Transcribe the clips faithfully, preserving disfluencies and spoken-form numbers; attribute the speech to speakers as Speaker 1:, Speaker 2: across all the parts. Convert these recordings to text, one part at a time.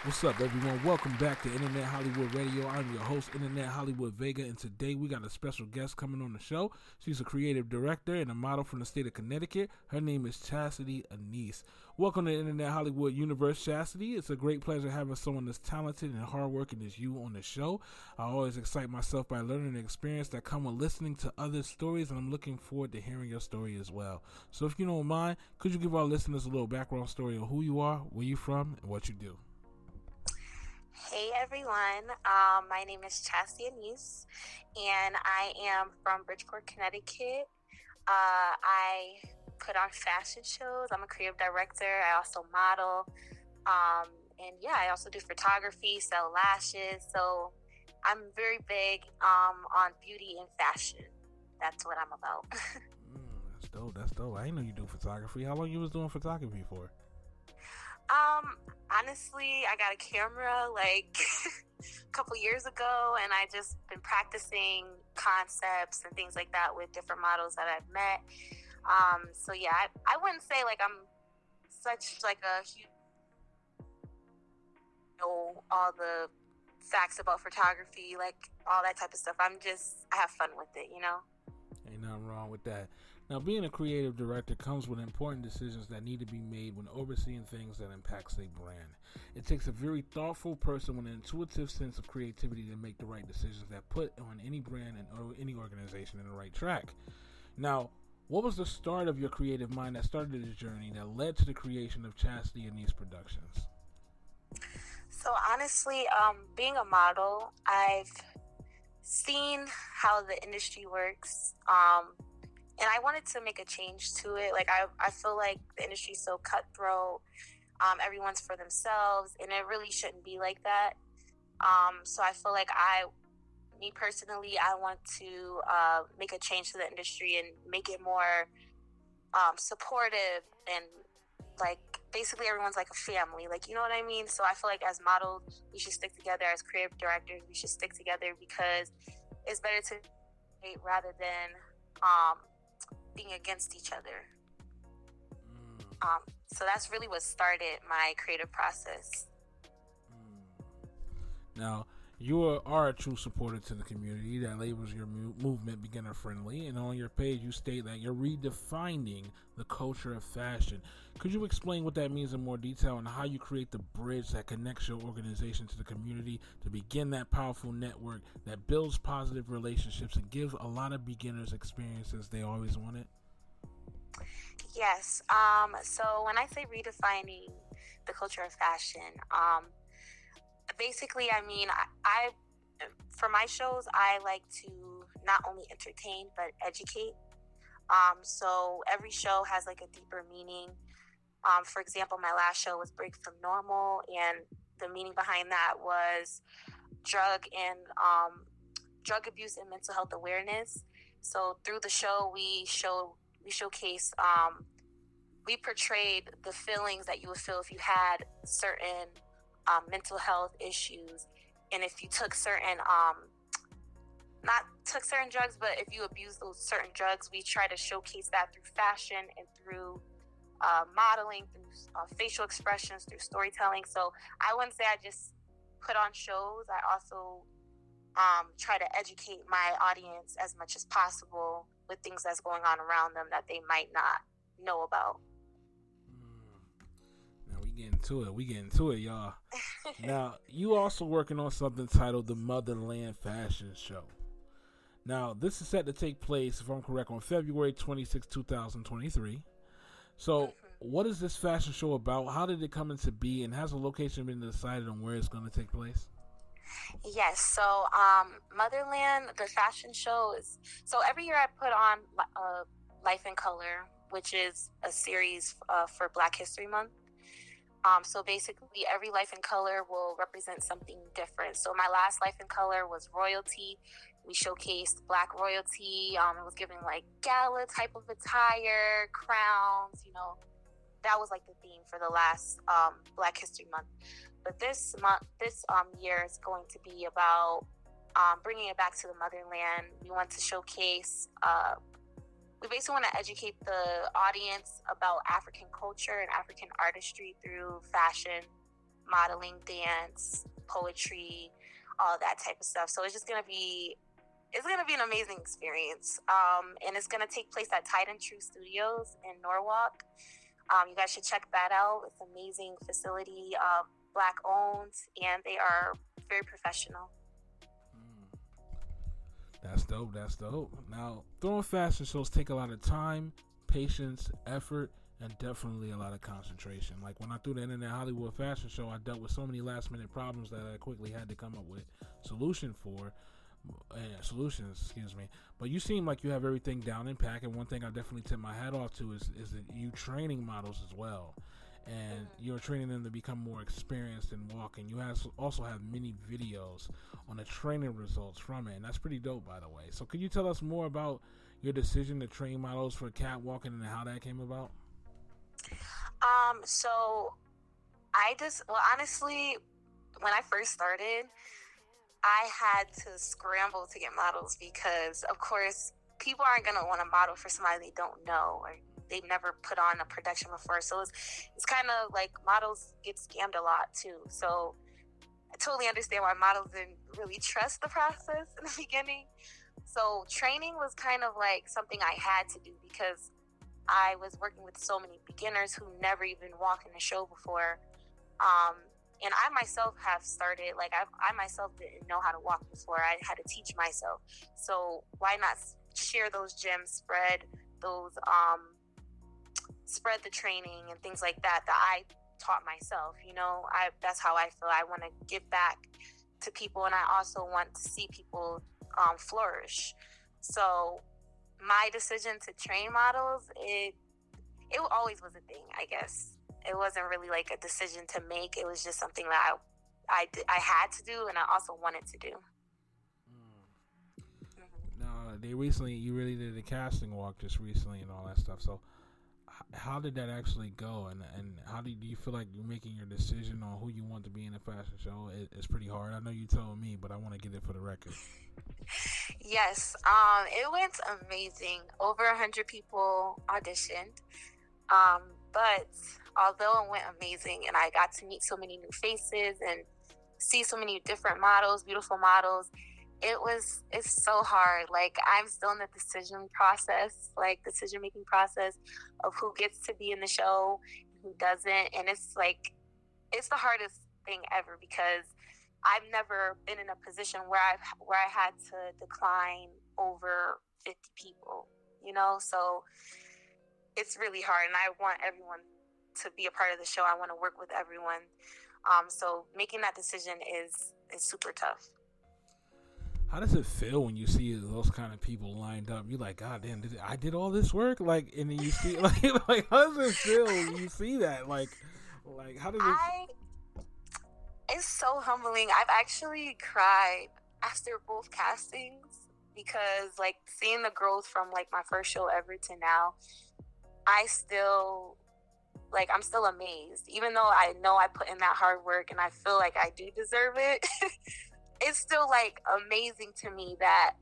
Speaker 1: What's up, everyone? Welcome back to Internet Hollywood Radio. I'm your host, Internet Hollywood Vega, and today we got a special guest coming on the show. She's a creative director and a model from the state of Connecticut. Her name is Chastity Anise. Welcome to Internet Hollywood Universe, Chastity. It's a great pleasure having someone as talented and hardworking as you on the show. I always excite myself by learning the experience that come with listening to other stories, and I'm looking forward to hearing your story as well. So if you don't mind, could you give our listeners a little background story of who you are, where you're from, and what you do?
Speaker 2: Hey everyone, um, my name is Chastity Anise, and I am from Bridgeport, Connecticut. Uh, I put on fashion shows. I'm a creative director. I also model, um, and yeah, I also do photography, sell lashes. So I'm very big um, on beauty and fashion. That's what I'm about.
Speaker 1: mm, that's dope. That's dope. I didn't know you do photography. How long you was doing photography for?
Speaker 2: Um, honestly, I got a camera like a couple years ago, and I just been practicing concepts and things like that with different models that I've met. Um, so yeah, I, I wouldn't say like I'm such like a huge, you know, all the facts about photography, like all that type of stuff. I'm just, I have fun with it, you know?
Speaker 1: Ain't nothing wrong with that. Now, being a creative director comes with important decisions that need to be made when overseeing things that impacts a brand. It takes a very thoughtful person with an intuitive sense of creativity to make the right decisions that put on any brand and or any organization in the right track. Now, what was the start of your creative mind that started this journey that led to the creation of Chastity Anise Productions?
Speaker 2: So honestly, um, being a model, I've seen how the industry works. Um, And I wanted to make a change to it. Like, I, I feel like the industry is so cutthroat. Um, everyone's for themselves, and it really shouldn't be like that. Um, so I feel like I, me personally, I want to uh, make a change to the industry and make it more um, supportive and, like, basically everyone's like a family. Like, you know what I mean? So I feel like as models, we should stick together. As creative directors, we should stick together because it's better to rather than... Um, being against each other.
Speaker 1: Mm.
Speaker 2: Um, so that's really what started my creative process.
Speaker 1: Mm. Now, you are, are a true supporter to the community that labels your mu- movement beginner friendly, and on your page you state that you're redefining the culture of fashion. Could you explain what that means in more detail and how you create the bridge that connects your organization to the community to begin that powerful network that builds positive relationships and gives a lot of beginners experiences they always wanted?
Speaker 2: Yes. Um, so when I say redefining the culture of fashion, um, basically, I mean, I, I, for my shows, I like to not only entertain, but educate. Um, so every show has like a deeper meaning. Um, for example, my last show was Break from Normal, and the meaning behind that was drug and um, drug abuse and mental health awareness. So through the show, we show we showcase um, we portrayed the feelings that you would feel if you had certain um, mental health issues, and if you took certain um, not took certain drugs, but if you abuse those certain drugs, we try to showcase that through fashion and through Uh, modeling, through uh, facial expressions, through storytelling. So I wouldn't say I just put on shows. I also um, try to educate my audience as much as possible with things that's going on around them that they might not know about.
Speaker 1: Mm. Now we getting to it. We getting to it, y'all. Now, you also working on something titled the Motherland Fashion Show. Now, this is set to take place, if I'm correct, on February twenty-sixth, twenty twenty-three. So, mm-hmm. What is this fashion show about? How did it come into be? And has a location been decided on where it's going to take place?
Speaker 2: Yes. So, um, Motherland, the fashion show is... So, every year I put on uh, Life in Color, which is a series uh, for Black History Month. Um, so, basically, every Life in Color will represent something different. So, my last Life in Color was royalty. We showcased Black royalty. Um, it was giving like gala type of attire, crowns, you know. That was like the theme for the last um, Black History Month. But this month, this um, year is going to be about um, bringing it back to the motherland. We want to showcase, uh, we basically want to educate the audience about African culture and African artistry through fashion. modeling, dance, poetry, all that type of stuff. So it's just gonna be it's gonna be an amazing experience. Um, and it's gonna take place at Tide and True Studios in Norwalk. Um, you guys should check that out. It's an amazing facility, uh, Black owned, and they are very professional.
Speaker 1: Mm. That's dope. That's dope. Now, throwing fashion shows take a lot of time, patience, effort, and definitely a lot of concentration. Like when I threw the Internet Hollywood Fashion Show, I dealt with so many last minute problems that I quickly had to come up with solution for. Uh, solutions, excuse me. But you seem like you have everything down and packed, and one thing I definitely tip my hat off to is, is that you training models as well. And you're training them to become more experienced in walking. You have also have many videos on the training results from it, and that's pretty dope, by the way. So could you tell us more about your decision to train models for catwalking and how that came about?
Speaker 2: Um, so I just, well, honestly, when I first started, I had to scramble to get models because, of course, people aren't going to want to model for somebody they don't know or they've never put on a production before. So it's, it's kind of like models get scammed a lot, too. So I totally understand why models didn't really trust the process in the beginning. So training was kind of like something I had to do because I was working with so many beginners who never even walked in a show before. Um, and I myself have started, like I, I myself didn't know how to walk before. I had to teach myself. So why not share those gems, spread those, um, spread the training and things like that that I taught myself. You know, I that's how I feel. I want to give back to people, and I also want to see people um, flourish. So my decision to train models, it it always was a thing, I guess. It wasn't really like a decision to make. It was just something that I, I, I had to do, and I also wanted to do.
Speaker 1: Mm. Mm-hmm. Now, they recently, you really did a casting walk just recently and all that stuff. So h- how did that actually go? And and how do you, do you feel like you're making your decision on who you want to be in a fashion show? It, it's pretty hard. I know you told me, but I want to get it for the record.
Speaker 2: Yes, um, it went amazing. Over a hundred people auditioned, um, but although it went amazing, and I got to meet so many new faces and see so many different models, beautiful models, it was it's so hard. Like I'm still in the decision process, like decision making process of who gets to be in the show, who doesn't, and it's like it's the hardest thing ever because I've never been in a position where I've where I had to decline over fifty people, you know. So it's really hard, and I want everyone to be a part of the show. I want to work with everyone. Um, so making that decision is is super tough.
Speaker 1: How does it feel when you see those kind of people lined up? You're like, God damn, did I did all this work? Like, and then you see, like, like how does it feel when you see that? Like, like how does it?
Speaker 2: I, it's so humbling. I've actually cried after both castings because, like, seeing the growth from like my first show ever to now, I still. Like, I'm still amazed. Even though I know I put in that hard work and I feel like I do deserve it, it's still, like, amazing to me that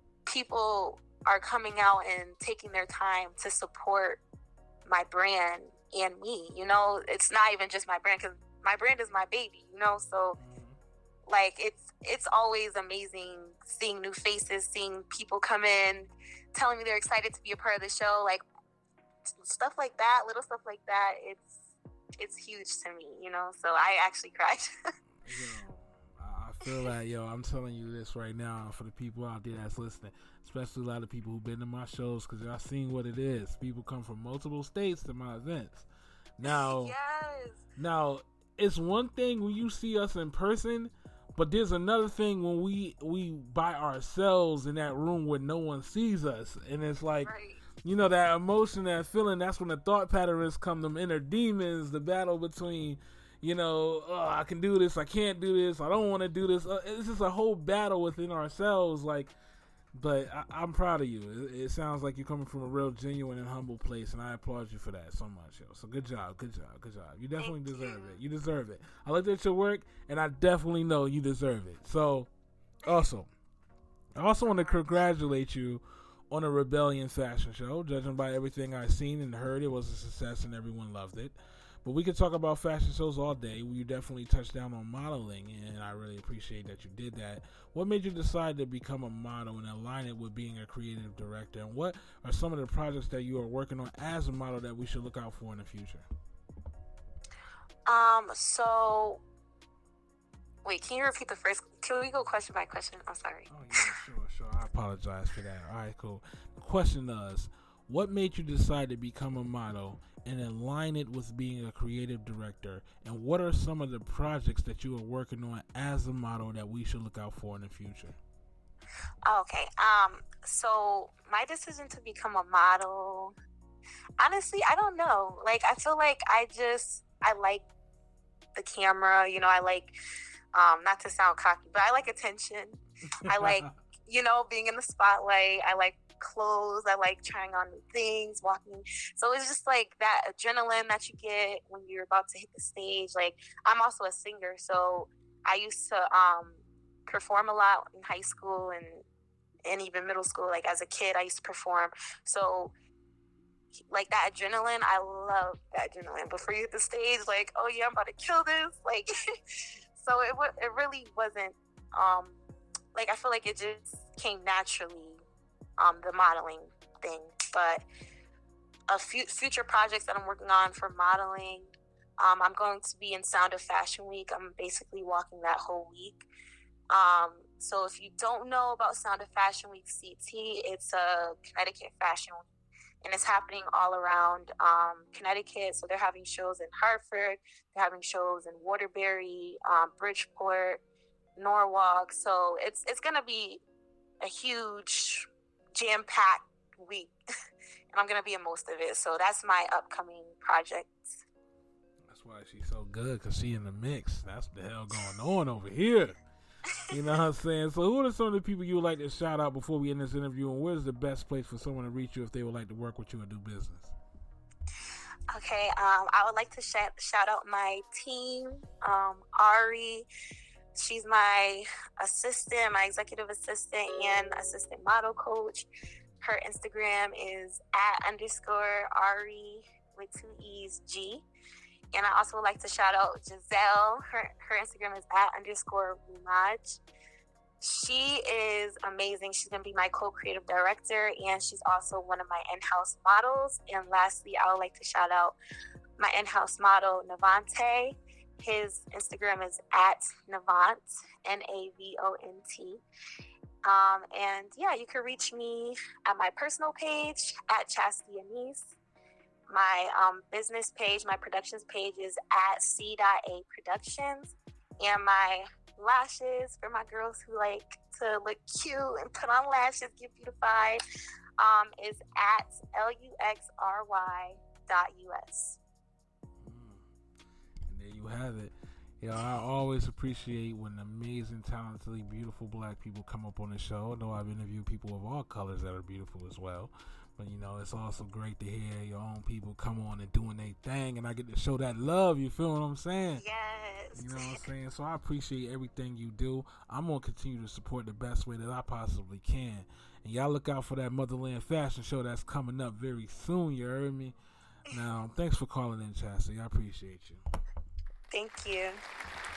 Speaker 2: people are coming out and taking their time to support my brand and me, you know? It's not even just my brand, because my brand is my baby, you know? So, like, it's it's always amazing seeing new faces, seeing people come in, telling me they're excited to be a part of the show, like, stuff like that, little stuff like that, it's it's huge to me, you know. So I actually cried.
Speaker 1: Yo, I feel that, yo. I'm telling you this right now for the people out there that's listening, especially a lot of people who've been to my shows, because y'all seen what it is. People come from multiple states to my events. Now,
Speaker 2: yes.
Speaker 1: Now, it's one thing when you see us in person, but there's another thing when we we by ourselves in that room where no one sees us, and it's like.
Speaker 2: Right.
Speaker 1: You know, that emotion, that feeling, that's when the thought patterns come, them inner demons, the battle between, you know, oh, I can do this, I can't do this, I don't want to do this. Uh, it's just a whole battle within ourselves, like, but I, I'm proud of you. It, it sounds like you're coming from a real genuine and humble place, and I applaud you for that so much, yo. So good job, good job, good job. You definitely
Speaker 2: Thank
Speaker 1: deserve
Speaker 2: you.
Speaker 1: it. You deserve it. I looked at your work, and I definitely know you deserve it. So, also, I also want to congratulate you on a Rebellion fashion show. Judging by everything I've seen and heard, it was a success and everyone loved it. But we could talk about fashion shows all day. You definitely touched down on modeling, and I really appreciate that you did that. What made you decide to become a model and align it with being a creative director? And what are some of the projects that you are working on as a model that we should look out for in the future?
Speaker 2: Um, so, wait, can you repeat the first? Can we go question by question? I'm sorry.
Speaker 1: Oh, yeah, sure, sure. I apologize for that. All right, cool. The question is, what made you decide to become a model and align it with being a creative director? And what are some of the projects that you are working on as a model that we should look out for in the future?
Speaker 2: Okay. Um, so my decision to become a model, honestly, I don't know. Like, I feel like I just, I like the camera, you know, I like, um, not to sound cocky, but I like attention. I like, you know, being in the spotlight. I like clothes. I like trying on new things, walking. So it's just like that adrenaline that you get when you're about to hit the stage. Like, I'm also a singer, so I used to um, perform a lot in high school and and even middle school. Like, as a kid, I used to perform. So like that adrenaline, I love that adrenaline. Before you hit the stage, like, oh yeah, I'm about to kill this. Like, so it w- it really wasn't. Um, like, I feel like it just came naturally. Um, the modeling thing, but a few future projects that I'm working on for modeling. Um, I'm going to be in Sound of Fashion Week. I'm basically walking that whole week. Um, so if you don't know about Sound of Fashion Week C T, it's a Connecticut fashion week, and it's happening all around um, Connecticut. So they're having shows in Hartford, they're having shows in Waterbury, um, Bridgeport, Norwalk. So it's it's gonna be a huge jam-packed week, and I'm gonna be in most of it. So that's my upcoming projects.
Speaker 1: That's why she's so good, because she in the mix. That's the hell going on over here. You know what I'm saying? So who are some of the people you would like to shout out before we end this interview, and where's the best place for someone to reach you if they would like to work with you or do business?
Speaker 2: Okay, um, I would like to shout, shout out my team, um, Ari. She's my assistant, my executive assistant and assistant model coach. Her Instagram is at underscore Ari with two E's G. And I also would like to shout out Giselle. Her her Instagram is at underscore Rumaj. She is amazing. She's going to be my co-creative director, and she's also one of my in-house models. And lastly, I would like to shout out my in-house model, Navante. His Instagram is at Navant, N A V O N T. Um, and yeah, you can reach me at my personal page at Chastity Anise. My um, business page, my productions page is at C A Productions. And my lashes, for my girls who like to look cute and put on lashes, get beautified, um, is at L U X R Y dot U S.
Speaker 1: There you have it. Yeah, I always appreciate when amazing, talented, beautiful black people come up on the show. I know I've interviewed people of all colors that are beautiful as well. But, you know, it's also great to hear your own people come on and doing their thing, and I get to show that love. You feel what I'm saying?
Speaker 2: Yes.
Speaker 1: You know what I'm saying? So I appreciate everything you do. I'm going to continue to support the best way that I possibly can. And y'all look out for that Motherland Fashion Show that's coming up very soon. You heard me? Now, thanks for calling in, Chastity. I appreciate you.
Speaker 2: Thank you.